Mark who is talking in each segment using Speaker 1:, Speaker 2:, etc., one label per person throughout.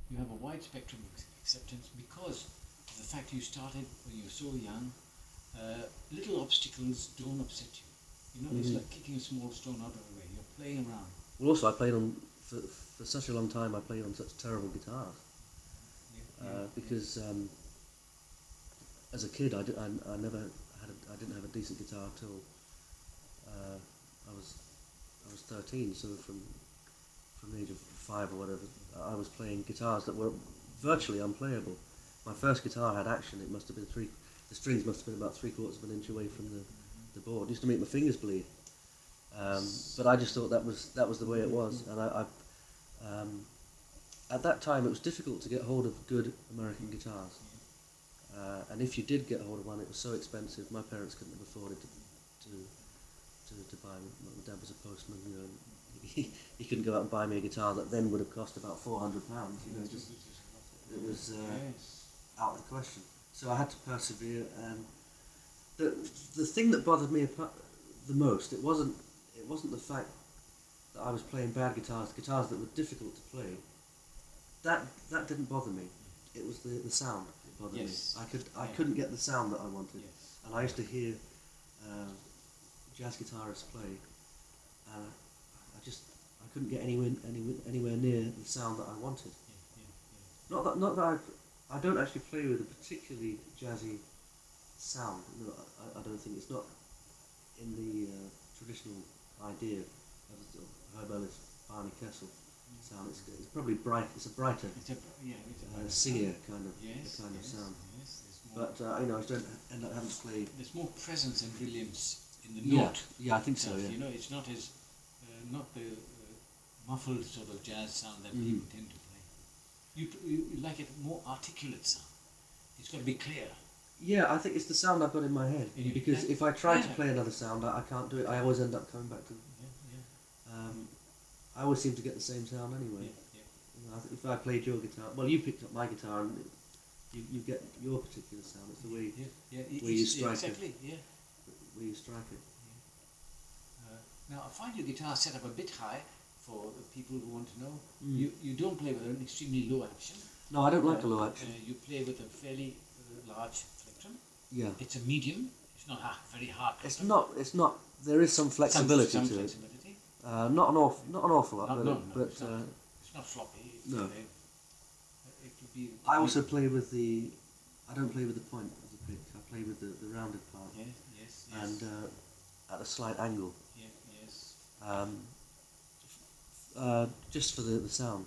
Speaker 1: you have a wide spectrum of acceptance because of the fact you started when you were so young. Little obstacles don't upset you. You know, it's like kicking a small stone out of the way. You're playing around.
Speaker 2: Well, also I played on for such a long time. I played on such terrible guitars because as a kid I didn't have a decent guitar till I was 13. So from the age of 5 or whatever, I was playing guitars that were virtually unplayable. My first guitar had action. It must have been the strings must have been about 3/4 of an inch away from the board. It used to make my fingers bleed. But I just thought that was the way it was, and at that time it was difficult to get hold of good American guitars, and if you did get hold of one, it was so expensive. My parents couldn't have afforded to buy me. My dad was a postman, you know. He couldn't go out and buy me a guitar that then would have cost about £400. You know, it was out of the question. So I had to persevere, and the thing that bothered me the most, it wasn't the fact that I was playing bad guitars that were difficult to play. That didn't bother me. It was the sound that bothered me. I couldn't get the sound that I wanted, and I used to hear jazz guitarists play, and I couldn't get anywhere near the sound that I wanted. Not that I don't actually play with a particularly jazzy sound. No, I don't think it's not in the traditional idea of Herb Ellis, Barney Kessel sound. It's probably bright. It's a brighter, singier kind of sound. But you know, I don't end up having to play.
Speaker 1: There's more presence and brilliance in the note.
Speaker 2: Yeah, I think so. Yeah.
Speaker 1: You know, it's not as not the muffled sort of jazz sound that people tend to play. You like it more articulate sound. It's got to be clear.
Speaker 2: Yeah, I think it's the sound I've got in my head, because if I try to play another sound, I can't do it. I always end up coming back to. I always seem to get the same sound anyway. You know, if I played your guitar, well, you picked up my guitar, and you get your particular sound. It's the way where you strike it. Where you strike it.
Speaker 1: Now, I find your guitar set up a bit high for people who want to know. You don't play with an extremely low action.
Speaker 2: No, I don't like a low action.
Speaker 1: You play with a fairly large plectrum.
Speaker 2: Yeah.
Speaker 1: It's a medium. It's not very hard.
Speaker 2: It's not. There is some flexibility
Speaker 1: some
Speaker 2: to
Speaker 1: flexibility.
Speaker 2: it. Not an awful lot, but
Speaker 1: it's not floppy.
Speaker 2: No.
Speaker 1: It would be.
Speaker 2: I also play with the. I don't play with the point of the pick. I play with the rounded part.
Speaker 1: Yes.
Speaker 2: And at a slight angle.
Speaker 1: Yes.
Speaker 2: Just for the sound.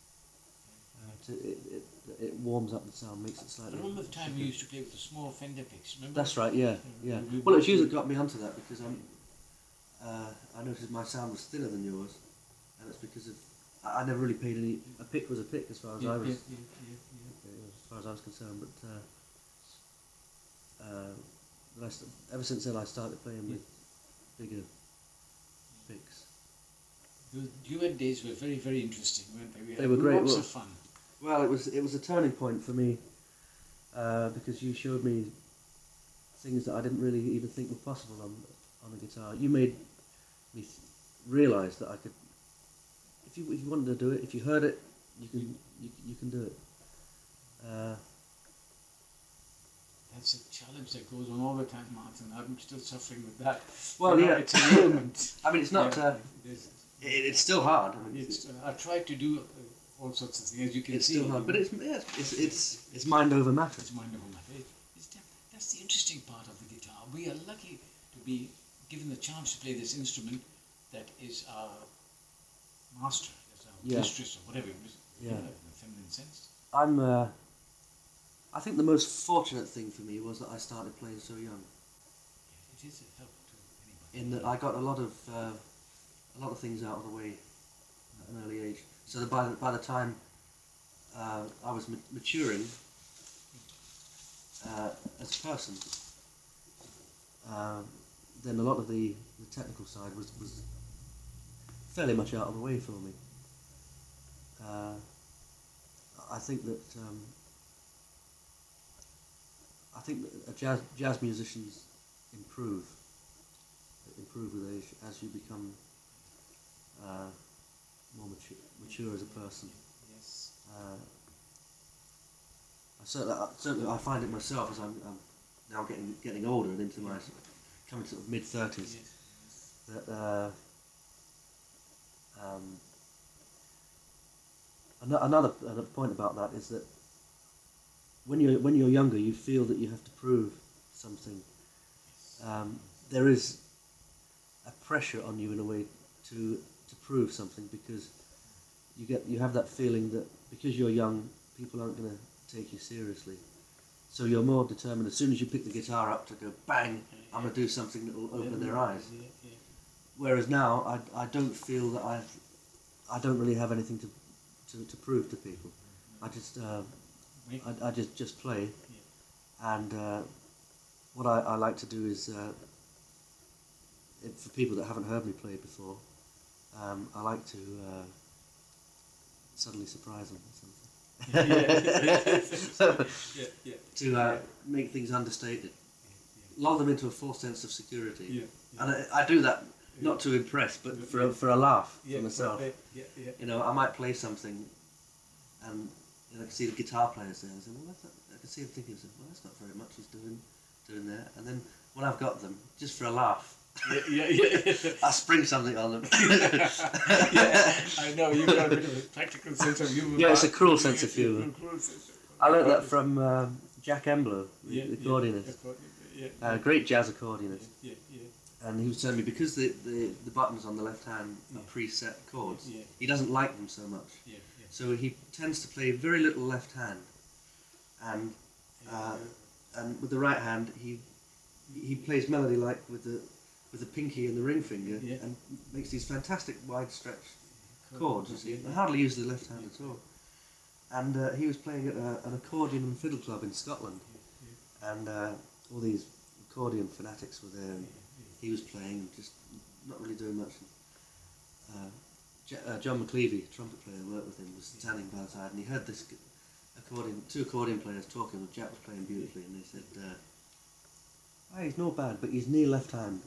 Speaker 2: It warms up the sound, makes it slightly.
Speaker 1: I remember the time you used to play with the small Fender picks. Remember?
Speaker 2: That's right. Yeah. Well, it's you that got me onto that, because I noticed my sound was thinner than yours, and it's because of I never really paid any. A pick was a pick as far as I was. As far as I was concerned, but ever since then I started playing with bigger picks.
Speaker 1: The duet days were very, very interesting, weren't they?
Speaker 2: They were great.
Speaker 1: Lots of fun.
Speaker 2: Well, it was a turning point for me, because you showed me things that I didn't really even think were possible on the guitar. You made me realise that I could, if you wanted to do it, if you heard it, you can do it.
Speaker 1: That's a challenge that goes on all the time, Martin. I'm still suffering with that.
Speaker 2: Well, yeah,
Speaker 1: it's a moment.
Speaker 2: I mean, it's not. It's still hard. I mean,
Speaker 1: I tried to do all sorts of things, as you can see.
Speaker 2: It's still hard, but it's mind over matter.
Speaker 1: It's mind over matter. That's the interesting part of the guitar. We are lucky to be given the chance to play this instrument that is our master, as our mistress, or whatever it is, in a feminine sense.
Speaker 2: I think the most fortunate thing for me was that I started playing so young.
Speaker 1: It is a help to anybody.
Speaker 2: In that I got a lot of things out of the way at an early age, so that by the time I was maturing as a person, then a lot of the technical side was fairly much out of the way for me. I think that jazz musicians improve with age as you become more mature as a person.
Speaker 1: Yes.
Speaker 2: certainly I find it myself as I'm now getting older and into my coming to mid-30s, that another point about that is that when you're younger, you feel that you have to prove something. There is a pressure on you in a way to prove something, because you have that feeling that because you're young, people aren't going to take you seriously. So you're more determined as soon as you pick the guitar up to go bang, I'm going to do something that will open their eyes. Whereas now I don't feel that I don't really have anything to prove to people. I just play, and what I like to do is for people that haven't heard me play before, I like to suddenly surprise them or something. To make things understated, lull them into a false sense of security, and I do that not to impress, but for a laugh for myself. You know, I might play something, and I can see the guitar players there, and I say, well, I can see them thinking, well, that's not very much he's doing there. And then when I've got them, just for a laugh, I spring something on them.
Speaker 1: I know, you've got a bit of a practical sense of humour.
Speaker 2: Yeah, it's a cruel sense of humour. I learned that from Jack Embler, the accordionist, great jazz accordionist. And he was telling me, because the buttons on the left hand are preset chords, he doesn't like them so much. So he tends to play very little left hand, and with the right hand he plays melody like with the pinky and the ring finger, and makes these fantastic wide stretch chords. You see, I hardly use the left hand at all. And he was playing at an accordion and fiddle club in Scotland, and all these accordion fanatics were there, and he was playing, just not really doing much. John McLeavy, trumpet player, worked with him, was standing by the side, and he heard this two accordion players talking, and Jack was playing beautifully, and they said, he's not bad, but he's near left hand.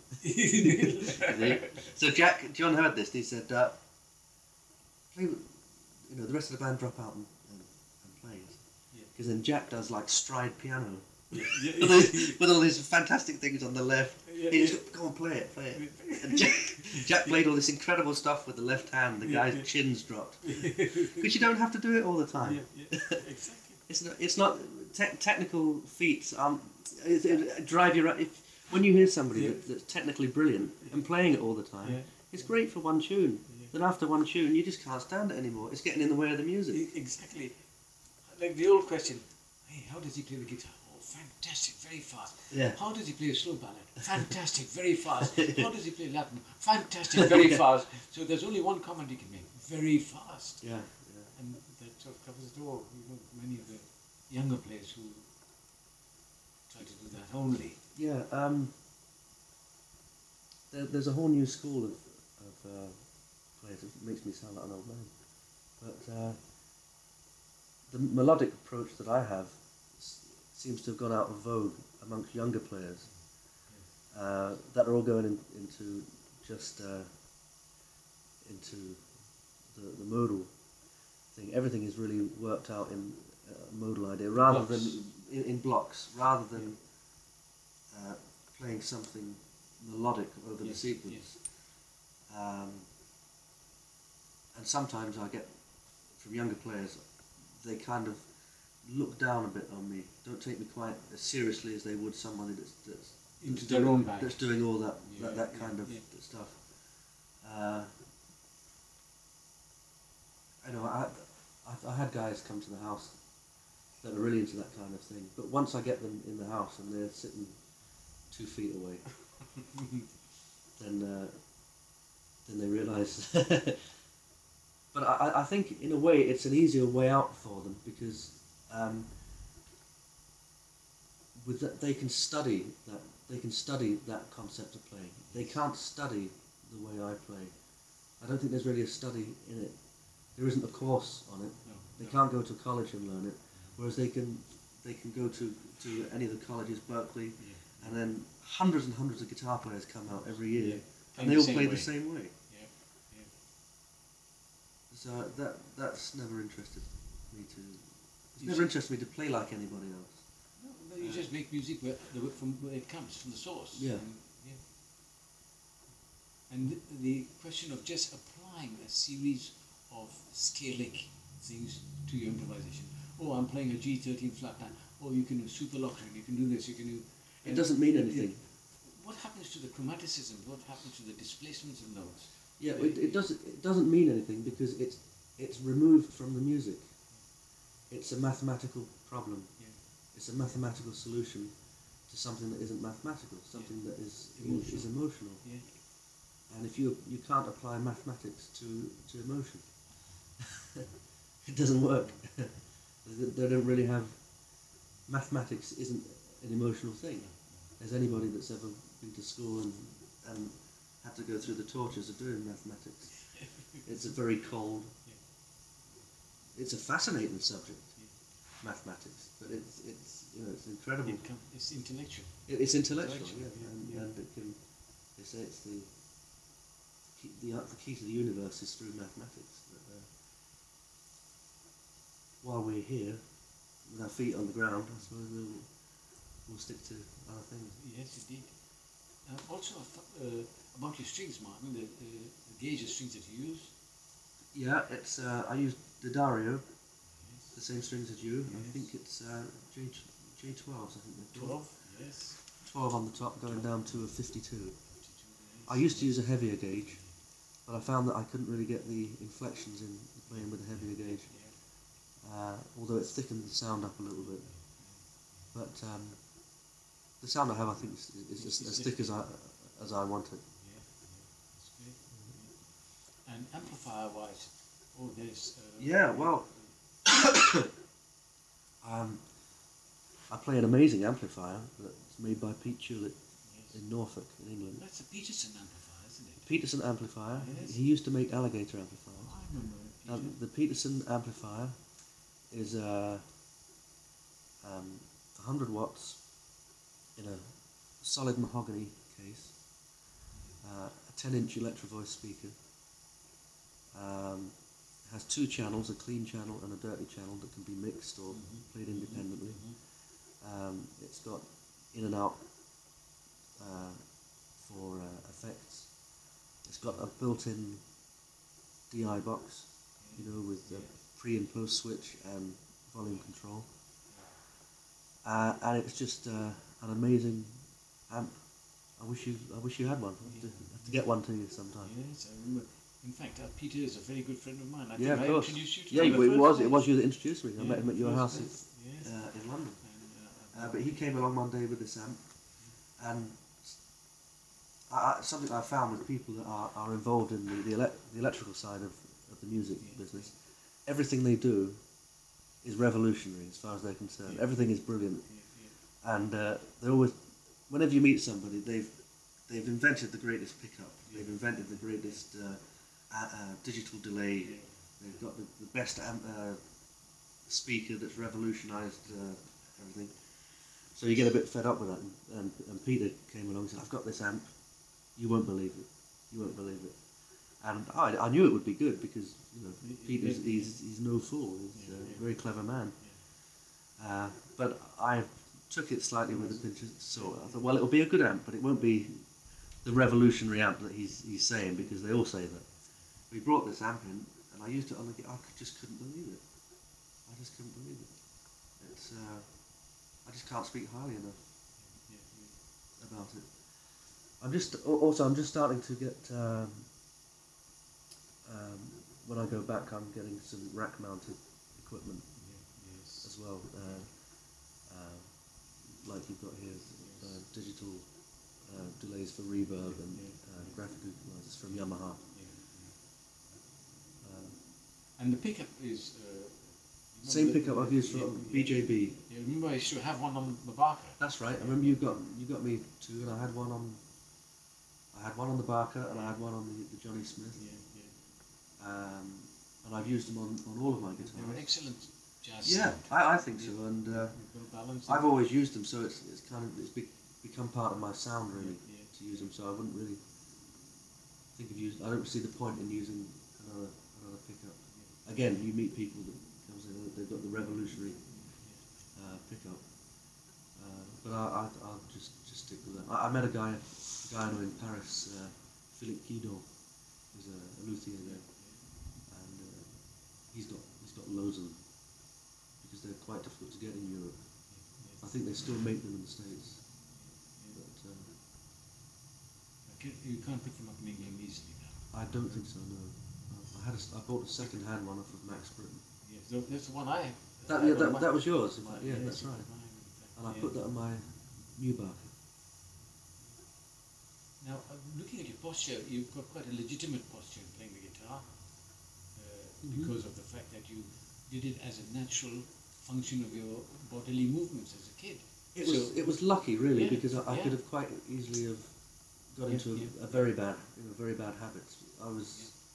Speaker 2: So John heard this, and he said, play, the rest of the band drop out and play. Because then Jack does like stride piano. With all these fantastic things on the left. He just go on, play it. And Jack played all this incredible stuff with the left hand. The guy's chins dropped. Because you don't have to do it all the time. Exactly. It's not technical feats. Drive you right. When you hear somebody that's technically brilliant and playing it all the time, it's great for one tune. Then after one tune, you just can't stand it anymore. It's getting in the way of the music.
Speaker 1: Exactly. Like the old question, hey, how does he play the guitar? Oh, fantastic, very fast. How does he play a slow ballad? Fantastic, very fast. How does he play Latin? Fantastic, very fast. So there's only one comment he can make, very fast. And that sort of covers it all. Many of the younger players who try to do that only.
Speaker 2: There's a whole new school of players. It makes me sound like an old man. But the melodic approach that I have seems to have gone out of vogue amongst younger players that are all going into the modal thing. Everything is really worked out in a modal idea, rather than in blocks, rather than playing something melodic over the sequence. And sometimes I get from younger players, they kind of look down a bit on me, don't take me quite as seriously as they would somebody that's
Speaker 1: into their own bag,
Speaker 2: that's doing all that kind of stuff. I know I had guys come to the house that are really into that kind of thing, but once I get them in the house and they're sitting 2 feet away, then they realise. But I think in a way it's an easier way out for them, because with that they can study that concept of playing. They can't study the way I play. I don't think there's really a study in it. There isn't a course on it. They can't go to college and learn it. Whereas they can go to any of the colleges, Berkeley, and then hundreds and hundreds of guitar players come out every year, and they all play the same way. So that's never interested me It's never interested me to play like anybody else.
Speaker 1: No, you just make music from where it comes, from the source.
Speaker 2: Yeah.
Speaker 1: And the question of just applying a series of scalic things to your improvisation. Oh, I'm playing a G13 flat nine. Oh, you can do super lockstring. You can do this. You can do.
Speaker 2: It doesn't mean anything.
Speaker 1: What happens to the chromaticism? What happens to the displacements of notes?
Speaker 2: Yeah, it doesn't mean anything because it's removed from the music. It's a mathematical problem.
Speaker 1: Yeah.
Speaker 2: It's a mathematical solution to something that isn't mathematical, something that is emotional.
Speaker 1: Yeah.
Speaker 2: And if you can't apply mathematics to emotion, it doesn't work. They don't really have. Mathematics isn't an emotional thing. As anybody that's ever been to school and had to go through the tortures of doing mathematics, it's a very cold. It's a fascinating subject, mathematics, but it's it's incredible.
Speaker 1: It's intellectual.
Speaker 2: It's intellectual, yeah. And it can. They say it's the key to the universe is through mathematics. But, while we're here, with our feet on the ground, I suppose we'll stick to other things.
Speaker 1: Yes, indeed. Also, about your strings, Martin, the gauge of strings that you use.
Speaker 2: Yeah, it's I use the Dario,
Speaker 1: Yes.
Speaker 2: the same strings as you.
Speaker 1: Yes.
Speaker 2: I think it's J12s. I think they're
Speaker 1: 12. Yes.
Speaker 2: 12 on the top, going down to a 52.
Speaker 1: 52.
Speaker 2: I used to use a heavier gauge, but I found that I couldn't really get the inflections in playing with a heavier gauge. Although it thickened the sound up a little bit. But the sound I have, I think, is as thick as I want it.
Speaker 1: Yeah, that's great. Yeah. And amplifier-wise, there's.
Speaker 2: Yeah, well, I play an amazing amplifier that's made by Pete Tulip in Norfolk, in England.
Speaker 1: That's a Peterson amplifier, isn't it?
Speaker 2: Peterson amplifier.
Speaker 1: Yes.
Speaker 2: He used to make Alligator amplifiers.
Speaker 1: Oh, I remember Peter.
Speaker 2: The Peterson amplifier is 100 watts in a solid mahogany case, a 10-inch Electro-Voice speaker. Has two channels, a clean channel and a dirty channel that can be mixed or played independently. It's got in and out for effects. It's got a built-in DI box, with the pre and post switch and volume control. And it's just an amazing amp. I wish you had one. I have to get one to you sometime.
Speaker 1: Yes, I remember. In fact, Peter is a very good friend of mine. I
Speaker 2: Yeah,
Speaker 1: think
Speaker 2: of course.
Speaker 1: I introduced you to
Speaker 2: Yeah,
Speaker 1: him.
Speaker 2: it was you that introduced me. I met him at your house
Speaker 1: Yes.
Speaker 2: in London.
Speaker 1: And,
Speaker 2: But he came along one day with this amp, and something I found with people that are involved in the electrical side of the music business, everything they do is revolutionary as far as they're concerned. Everything is brilliant, and they always, whenever you meet somebody, they've invented the greatest pickup. They've invented the greatest digital delay. They've got the best speaker that's revolutionised everything. So you get a bit fed up with that, and Peter came along and said, "I've got this amp. You won't believe it. You won't believe it." And I knew it would be good because Peter's he's no fool. He's a very clever man. But I took it slightly with a pinch of salt. I thought, well, it'll be a good amp, but it won't be the revolutionary amp that he's saying, because they all say that. We brought this amp in, and I used it on the guitar. I just couldn't believe it. I just couldn't believe it. It's I just can't speak highly enough about it. I'm just starting to get when I go back, I'm getting some rack-mounted equipment as well. Like you've got here, digital delays for reverb and graphic equalizers from Yamaha.
Speaker 1: And the pickup is...
Speaker 2: same pickup I've used from BJB.
Speaker 1: Yeah, remember I used to have one on the Barker.
Speaker 2: That's right. I remember you got me two, and I had one on the Barker, and I had one on the Johnny Smith. And I've used them on all of my guitars.
Speaker 1: They were excellent jazz.
Speaker 2: Yeah, I think so, and I've always used them, so it's become part of my sound really to use them. So I wouldn't really think of using. I don't see the point in using another pickup. Again, you meet people that comes They've got the revolutionary pickup. But I'll just stick with that. I met a guy I know in Paris, Philippe Guidon, who's a luthier there, and he's got loads of them because they're quite difficult to get in Europe. I think they still make them in the States, but
Speaker 1: You can't pick them up in England easily now.
Speaker 2: I don't think so. No, I bought a second-hand one off of Max Britton.
Speaker 1: Yes, that's the one I have.
Speaker 2: That was yours. In fact. Yeah,
Speaker 1: Yes,
Speaker 2: that's right.
Speaker 1: mine, in fact,
Speaker 2: And I
Speaker 1: yeah.
Speaker 2: put that on my new bar.
Speaker 1: Now, looking at your posture, you've got quite a legitimate posture in playing the guitar because of the fact that you did it as a natural function of your bodily movements as a kid.
Speaker 2: It was lucky, really,
Speaker 1: Yeah,
Speaker 2: because I
Speaker 1: yeah.
Speaker 2: could have quite easily have got
Speaker 1: Yeah,
Speaker 2: into
Speaker 1: yeah.
Speaker 2: a very bad habits. I was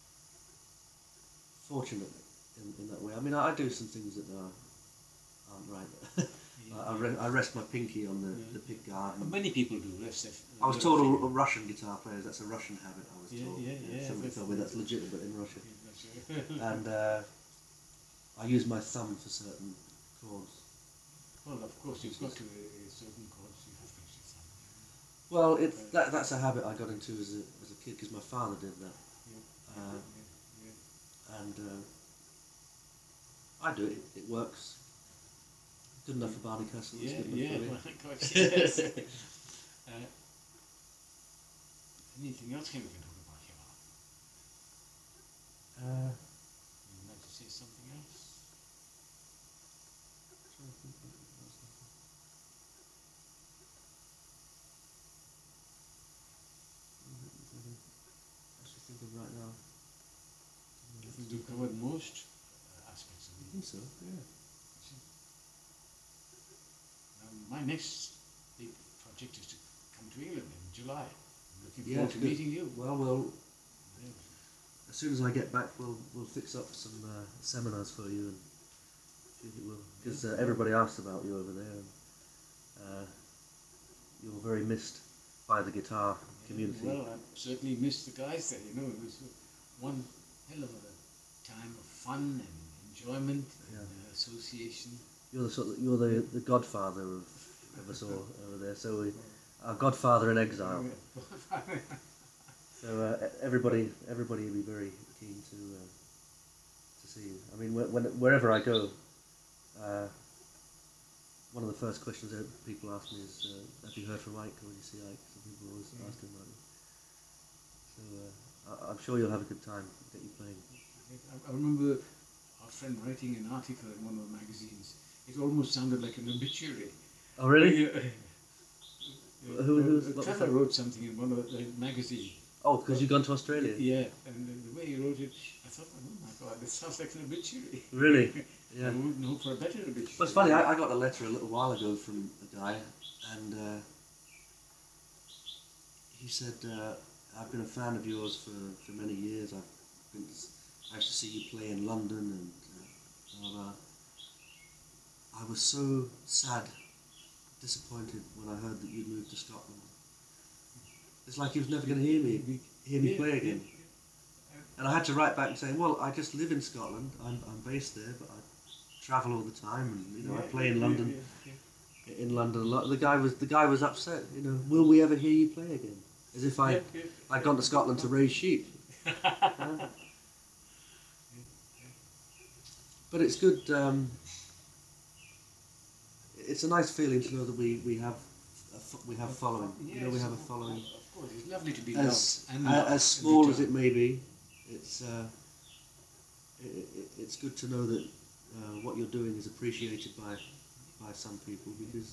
Speaker 2: fortunate in that way. I mean, I do some things that aren't right. I rest my pinky on the pick guard.
Speaker 1: Many people do rest their
Speaker 2: I was told all Russian guitar players, that's a Russian habit, I was
Speaker 1: Yeah,
Speaker 2: told.
Speaker 1: yeah.
Speaker 2: Somebody told me that's legitimate in Russia.
Speaker 1: Yeah,
Speaker 2: And I use my thumb for certain chords.
Speaker 1: well, of course, you've got to certain chords. You have to use your thumb.
Speaker 2: Well, that's a habit I got into as a kid because my father did that. And I do it. It works. Good enough for Barney Castle. It's good enough for me.
Speaker 1: My gosh, yes. Anything else we can talk about here? You'd like to say something else?
Speaker 2: Trying to think of what else I should think of right now.
Speaker 1: I think we've covered most aspects of
Speaker 2: I
Speaker 1: it.
Speaker 2: think so. Yeah.
Speaker 1: My next big project is to come to England in July. I'm looking
Speaker 2: Yeah,
Speaker 1: forward to
Speaker 2: good.
Speaker 1: meeting you.
Speaker 2: Well,
Speaker 1: Yeah.
Speaker 2: as soon as I get back, we'll fix up some seminars for you and see if it will. Because everybody asks about you over there, and you're very missed by the guitar community.
Speaker 1: Well, I certainly missed the guys there. You know, it was one hell of a time of fun and enjoyment and association.
Speaker 2: You're the godfather of us all over there. So our godfather in exile. So everybody will be very keen to see you. I mean, wherever I go, one of the first questions that people ask me is, "Have you heard from Ike? When you see Ike?" So people always ask him about it. So I'm sure you'll have a good time. Get you playing.
Speaker 1: I remember our friend writing an article in one of the magazines. It almost sounded like an obituary.
Speaker 2: Oh, really?
Speaker 1: Trevor wrote something in one of the magazines.
Speaker 2: Oh, because you've gone to Australia?
Speaker 1: Yeah, and the way he wrote it, I thought, oh my God, this sounds like an obituary.
Speaker 2: Really? Yeah.
Speaker 1: I wouldn't hope for a better obituary.
Speaker 2: Well, it's funny, I got a letter a little while ago from a guy, and he said, I've been a fan of yours for many years. I used to see you play in London, and blah, blah, blah. I was so sad, disappointed when I heard that you'd moved to Scotland. It's like he was never going to hear me play again. And I had to write back and say, well, I just live in Scotland. I'm based there, but I travel all the time, and I play in London. In London a lot. The guy was upset. Will we ever hear you play again? As if I'd gone to Scotland to raise sheep. But it's good. It's a nice feeling to know that we have following.
Speaker 1: Yes,
Speaker 2: we have a following.
Speaker 1: Of course, it's lovely to be
Speaker 2: As
Speaker 1: loved.
Speaker 2: as small as it may be, it's good to know that what you're doing is appreciated by some people, because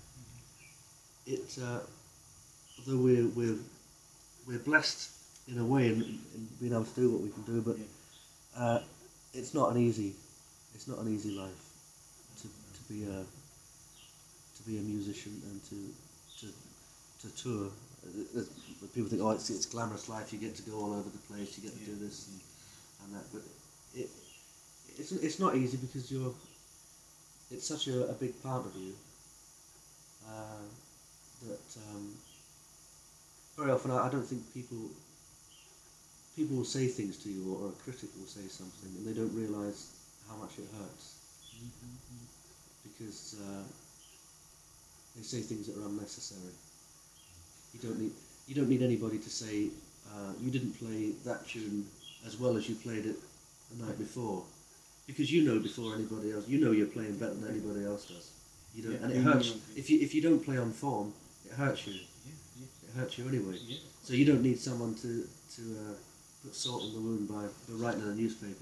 Speaker 2: although we're blessed in a way in being able to do what we can do, but it's not an easy life to be a musician and to tour. People think, it's glamorous life. You get to go all over the place. You get to do this and that, but it's not easy, because it's such a big part of you that very often I don't think people will say things to you, or a critic will say something, and they don't realise how much it hurts. because they say things that are unnecessary. You don't need anybody to say you didn't play that tune as well as you played it the night before, because you know before anybody else. You know you're playing better than anybody else does. You don't, and it hurts if you don't play on form. It hurts you. It hurts you anyway. So you don't need someone to put salt in the wound by writing in a newspaper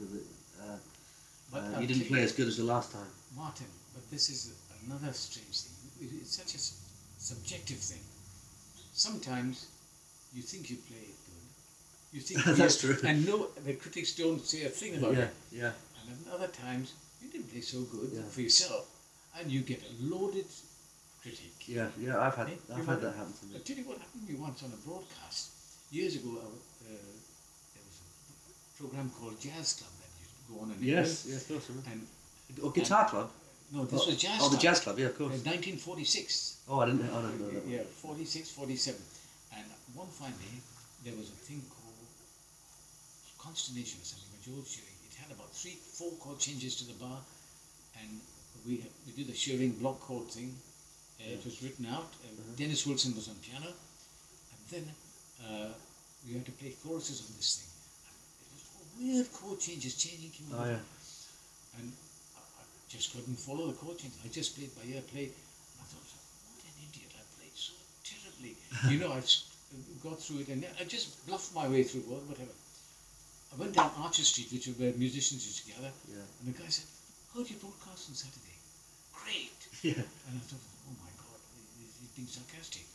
Speaker 2: that you didn't play as good as the last time.
Speaker 1: Martin, but this is another strange thing. It's such a subjective thing. Sometimes you think you play it good. You think
Speaker 2: that's true.
Speaker 1: And no, the critics don't say a thing about it.
Speaker 2: Yeah.
Speaker 1: And at other times you didn't play so good for yourself, and you get a loaded critique.
Speaker 2: Yeah. I've had that happen to me.
Speaker 1: I'll tell you what happened to me once on a broadcast years ago. There was a program called Jazz Club that used to go on.
Speaker 2: Yes, of course.
Speaker 1: And
Speaker 2: Guitar Club.
Speaker 1: No, this was Jazz
Speaker 2: Club.
Speaker 1: Oh,
Speaker 2: the Jazz Club, yeah, of course.
Speaker 1: 1946.
Speaker 2: Oh, I didn't know that.
Speaker 1: Yeah, 46, 47. And one fine day, there was a thing called Constellation or something by George Shearing. It had about 3-4 chord changes to the bar, and we did the Shearing block chord thing. It was written out. Dennis Wilson was on piano, and then we had to play choruses on this thing. And it was weird chord changes changing. And I just couldn't follow the chord changes. I just played by ear, played. And I thought, what an idiot! I played so terribly. I've got through it, and I just bluffed my way through whatever. I went down Archer Street, which is where musicians used to gather, and the guy said, "Heard your broadcast on Saturday? Great!"
Speaker 2: Yeah.
Speaker 1: And I thought, oh my God, he's being sarcastic.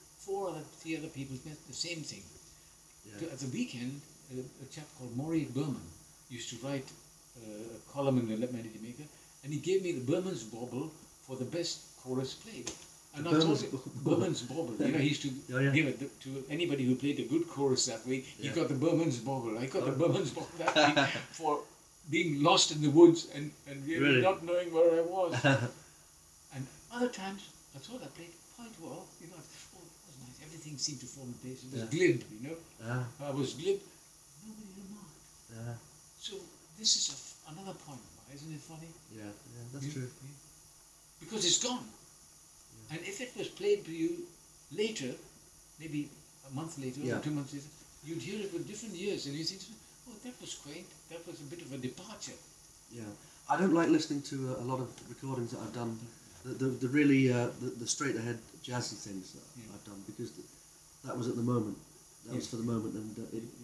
Speaker 1: 3 other people said the same thing.
Speaker 2: Yeah.
Speaker 1: At the weekend, a chap called Maury Berman used to write a column in the Melody Maker, and he gave me the Berman's Bauble for the best chorus played. And I thought Berman's Bauble. He used to give it to anybody who played a good chorus that week. He got the Berman's Bauble. I got the Berman's Bauble that week for being lost in the woods and really not knowing where I was. And other times, I thought I played quite well. It was nice. Everything seemed to fall in place. It was glib, I was glib. Nobody remarked. So this is another point, isn't it funny?
Speaker 2: Yeah, that's true.
Speaker 1: Because it's gone. And if it was played to you later, maybe a month later or 2 months later, you'd hear it with different ears, and you think, oh, that was quaint, that was a bit of a departure.
Speaker 2: Yeah, I don't like listening to a lot of recordings that I've done, the really the straight ahead jazzy things that I've done, because that was at the moment, that was for the moment, and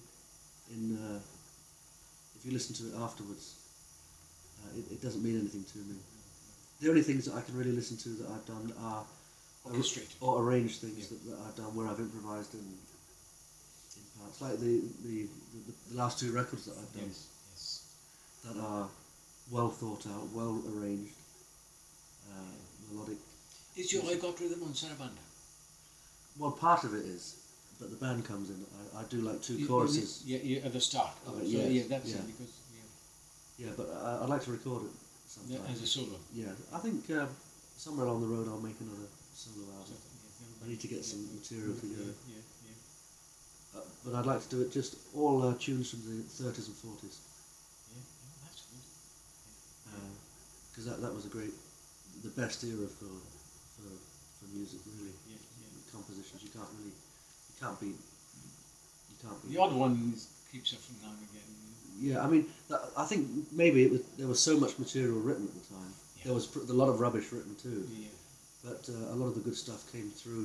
Speaker 2: if you listen to it afterwards, it doesn't mean anything to me. The only things that I can really listen to that I've done are
Speaker 1: orchestrated
Speaker 2: or arranged things that I've done where I've improvised in parts, like the last 2 records that I've done that are well thought out, well arranged, melodic.
Speaker 1: Is your I Got Rhythm on Sarabanda?
Speaker 2: Well, part of it is, but the band comes in. I do like 2 choruses.
Speaker 1: Yeah, at the start.
Speaker 2: Of it,
Speaker 1: that's it. Because
Speaker 2: but I'd like to record it sometime.
Speaker 1: As a solo.
Speaker 2: Yeah, I think somewhere along the road I'll make another solo album. I need to get some material together. But I'd like to do it just all tunes from the 30s and 40s.
Speaker 1: That's good.
Speaker 2: Because that was the best era for music, really. Compositions, you can't beat.
Speaker 1: The odd one keeps up from now and again.
Speaker 2: Yeah, I mean, I think maybe there was so much material written at the time. Yeah. There was a lot of rubbish written too. Yeah. But a lot of the good stuff came through.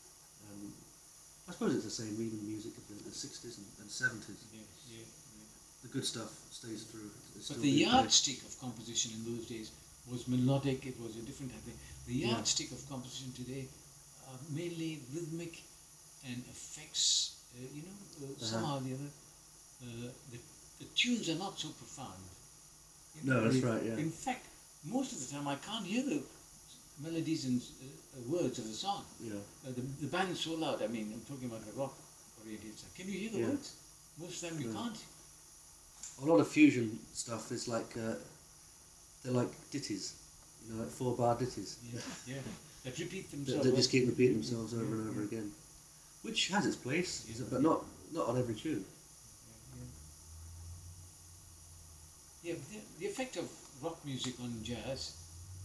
Speaker 2: I suppose it's the same even music of the 60s and 70s. Yeah. The good stuff stays through.
Speaker 1: But the yardstick of composition in those days was melodic. It was a different type of thing. The yardstick of composition today are mainly rhythmic and effects. Somehow or the other, the tunes are not so profound.
Speaker 2: No, that's right, yeah.
Speaker 1: In fact, most of the time I can't hear the melodies and words of the song.
Speaker 2: Yeah.
Speaker 1: The band's so loud. I mean, I'm talking about a rock oriented song. Can you hear the words? Most of them you can't.
Speaker 2: A lot of fusion stuff is like, they're like ditties, like 4-bar ditties.
Speaker 1: Yeah. That repeat themselves.
Speaker 2: They just keep repeating themselves over and over again. Which has its place, but not on every tune.
Speaker 1: Yeah, the effect of rock music on jazz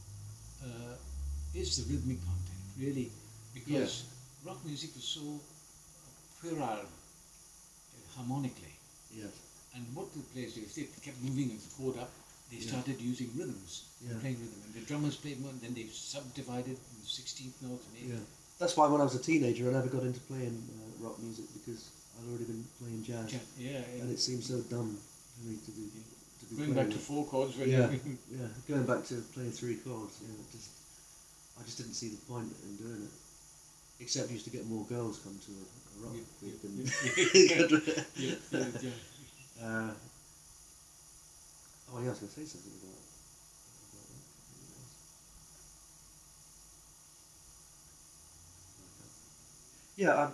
Speaker 1: is the rhythmic content, really, because rock music is so puerile harmonically.
Speaker 2: Yes.
Speaker 1: And what the players do, if they kept moving the chord up, they started using rhythms, playing rhythm. And the drummers played more, and then they subdivided in 16th notes and 8th.
Speaker 2: Yeah. That's why when I was a teenager, I never got into playing rock music, because I'd already been playing jazz. And it seemed so dumb for me to be
Speaker 1: going back to 4 chords. When
Speaker 2: going back to playing 3 chords. I just didn't see the point in doing it. Except you used to get more girls come to a rock group. I was going to say something about that. Yeah,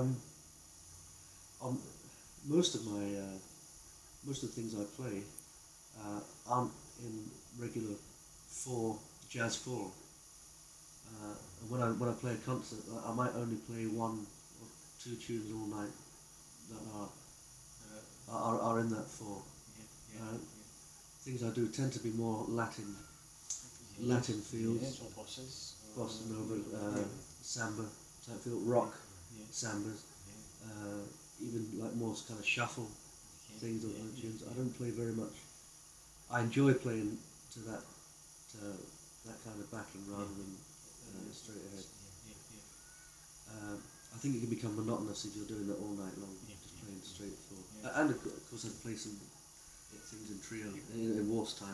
Speaker 2: on most of the things I play aren't in regular jazz 4. And when I play a concert, I might only play 1 or 2 tunes all night that are in that 4. Things I do tend to be more Latin fields,
Speaker 1: or bosses,
Speaker 2: bossa nova, samba type feel, rock, sambas, even like more kind of shuffle things or tunes. I don't play very much. I enjoy playing to that kind of backing rather than straight ahead. I think it can become monotonous if you're doing that all night long, just playing straight 4. And of course I play some things in trio, in Waltz time.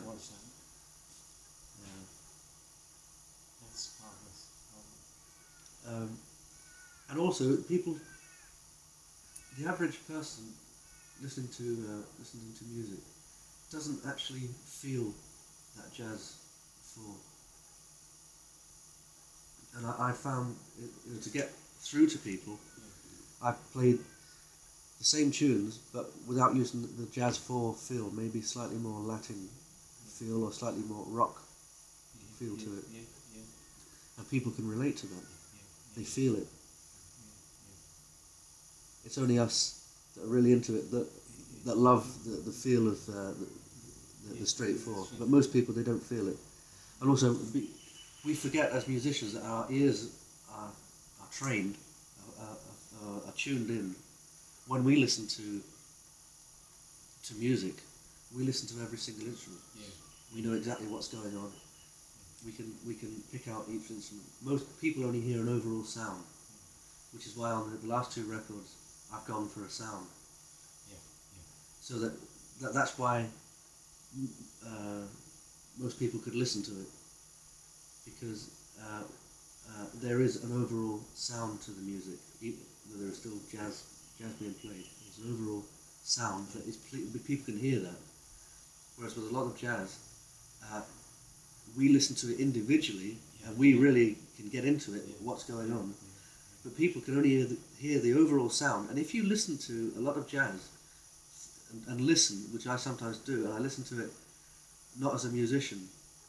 Speaker 1: That's marvelous.
Speaker 2: And also, the average person listening to music doesn't actually feel that jazz 4. And I found to get through to people, I played the same tunes, but without using the jazz 4 feel, maybe slightly more Latin feel or slightly more rock feel to it. And people can relate to that. They feel it. It's only us that are really into it that love the feel of the straight 4. But most people, they don't feel it. And also, we forget as musicians that our ears are trained, are tuned in. When we listen to music, we listen to every single instrument. We know exactly what's going on. We can pick out each instrument. Most people only hear an overall sound, which is why on the last 2 records I've gone for a sound. So that's why most people could listen to it, because there is an overall sound to the music, even though there is still jazz being played. There's an overall sound that is people can hear that. Whereas with a lot of jazz, we listen to it individually, and we really can get into it, what's going on. But people can only hear the overall sound. And if you listen to a lot of jazz and listen, which I sometimes do, and I listen to it not as a musician,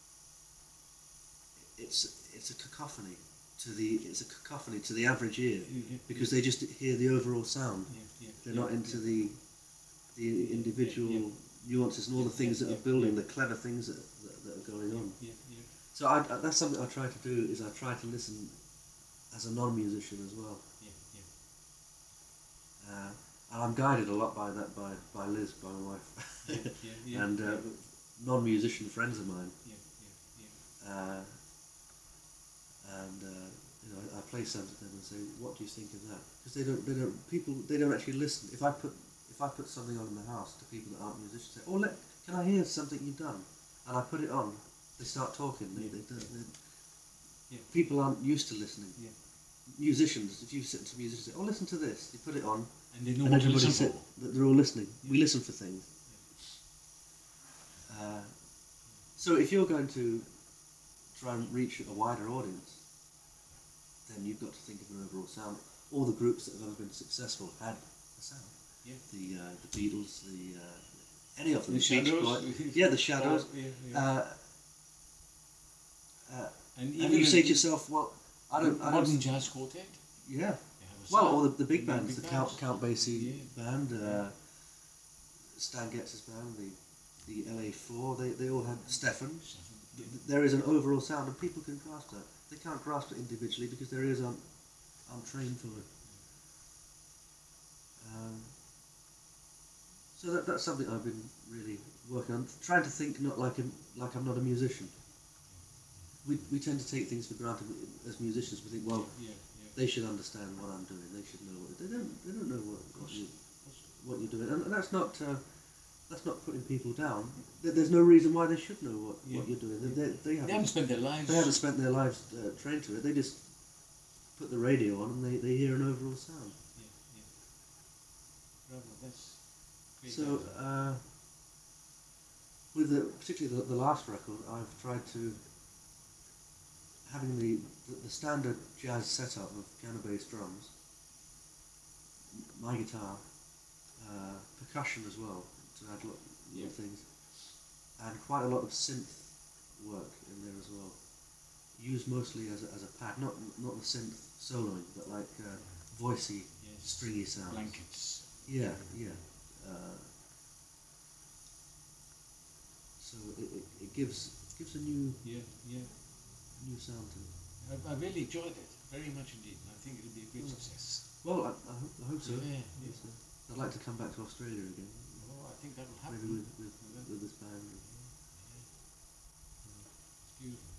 Speaker 2: it's a cacophony to the average ear, because they just hear the overall sound. They're not into the individual nuances and all the things that are building, the clever things that are going on. So that's something I try to do, is I try to listen as a non-musician as well. And I'm guided a lot by that, by Liz, by my wife, and non-musician friends of mine. I play something to them and say, "What do you think of that?" Because they don't actually listen. If I put something on in the house to people that aren't musicians, say, "Oh, can I hear something you've done?" And I put it on, they start talking. People aren't used to listening. Musicians, if you sit to musicians, say, "Oh, listen to this," you put it on,
Speaker 1: and they know what to listen for.
Speaker 2: They're all listening. We listen for things. So if you're going to try and reach a wider audience, then you've got to think of an overall sound. All the groups that have ever been successful had a sound. The Beatles, any of them.
Speaker 1: The Shadows.
Speaker 2: The Shadows. And you say to yourself, well, I don't.
Speaker 1: Modern Jazz Quartet.
Speaker 2: Yeah. Well, all the big bands, the Count Basie band, Stan Getz's band, the LA4, they all had Stefan.
Speaker 1: Yeah.
Speaker 2: There is an overall sound, and people can grasp that. They can't grasp it individually because their ears aren't trained for it. So that's something I've been really working on, trying to think not like I'm not a musician. We tend to take things for granted as musicians. We think, well, they should understand what I'm doing. They should know what they don't know what you're doing, and that's not putting people down. There's no reason why they should know what you're doing. They
Speaker 1: haven't spent their lives.
Speaker 2: They haven't spent their lives trained to it. They just put the radio on and they hear an overall sound.
Speaker 1: That's great.
Speaker 2: So with particularly the last record, I've tried to having the standard jazz setup of piano bass drums, my guitar, percussion as well to add a lot of things, and quite a lot of synth work in there as well. Used mostly as a pad, not the synth soloing, but like voicey, stringy sounds.
Speaker 1: Blankets.
Speaker 2: Yeah. So it gives a new sound to it.
Speaker 1: I really enjoyed it very much indeed. I think it'll be a great success.
Speaker 2: Well, I hope so.
Speaker 1: Yeah.
Speaker 2: I'd like to come back to Australia again.
Speaker 1: Oh, I think that will happen.
Speaker 2: Maybe with this band.
Speaker 1: It's beautiful.